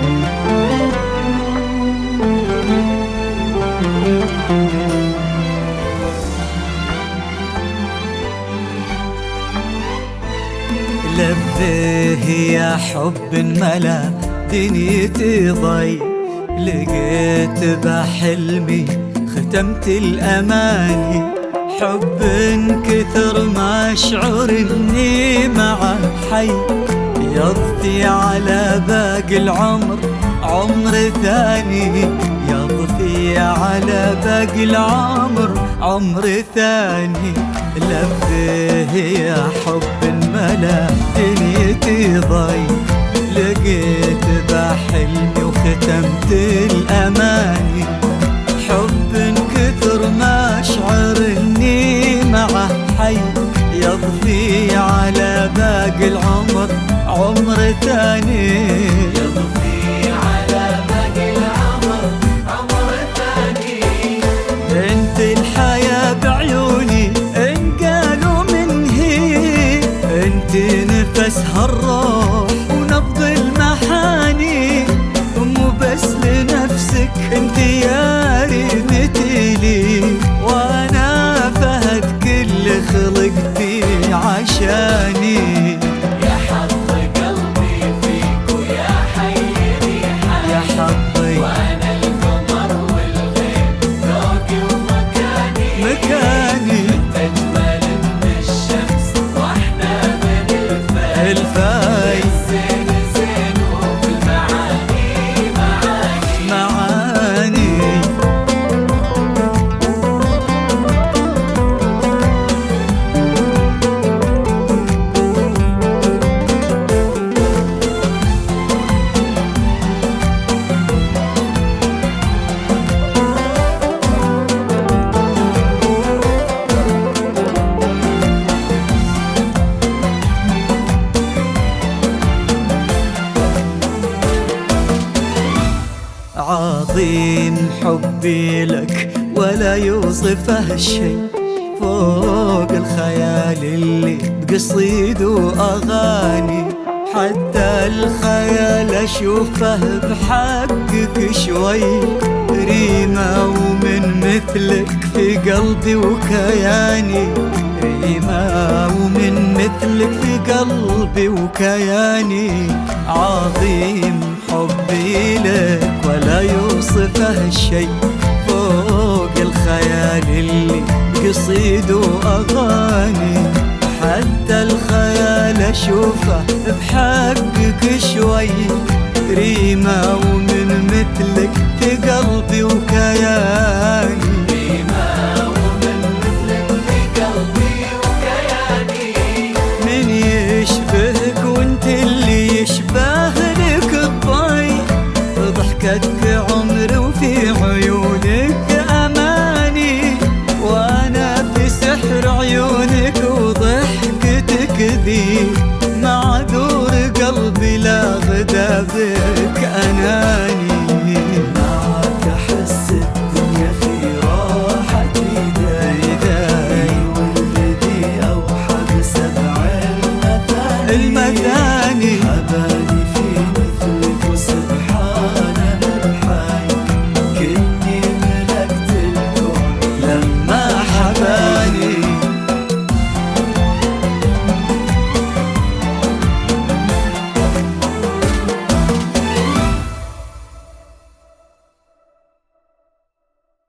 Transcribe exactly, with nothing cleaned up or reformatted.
لبيه يا حب ملا دنيتي ضي، لقيت بحلمي ختمت الأماني. حب كثر ما أشعر إني معه حي، يضفي على باقي العمر عمر ثاني، يضفي على باقي العمر عمر ثاني. لبيه يا حب ملا دنيتي ضي، لقيت بحلمي وختمت الأماني. حب كثر ما أشعر إني معه حي، يضفي على باقي العمر عمر ثاني، يضفي على باقي العمر عمر ثاني. انت الحياة بعيوني ان قالوا من هي، انت نفسها الروح ونبض المحاني. مو بس لنفسك انت يا ريمتي لي، وانا فهد كل خلقتي عشاني. يا حظ قلبي فيك ويا حي ريحاني، يا حظي وانا القمر والغيب ذوقي ومكاني. مكاني تجمل من الشمس واحنا من الفاي، الفاي الزين زين وفي المعاني معاني معاني. عظيم حبي لك ولا يوصفه شي، فوق الخيال اللي بقصيد وأغاني. حتى الخيال أشوفه بحقك شوي، ريمة ومن مثلك في قلبي وكياني. ريمة ومن مثلك في قلبي وكياني. عظيم حبي لك ولا يوصفه الشي، فوق الخيال اللي بقصيد وأغاني. حتى الخيال أشوفه بحقك شوي، ريمة ومن مثلك في قلبي وكياني.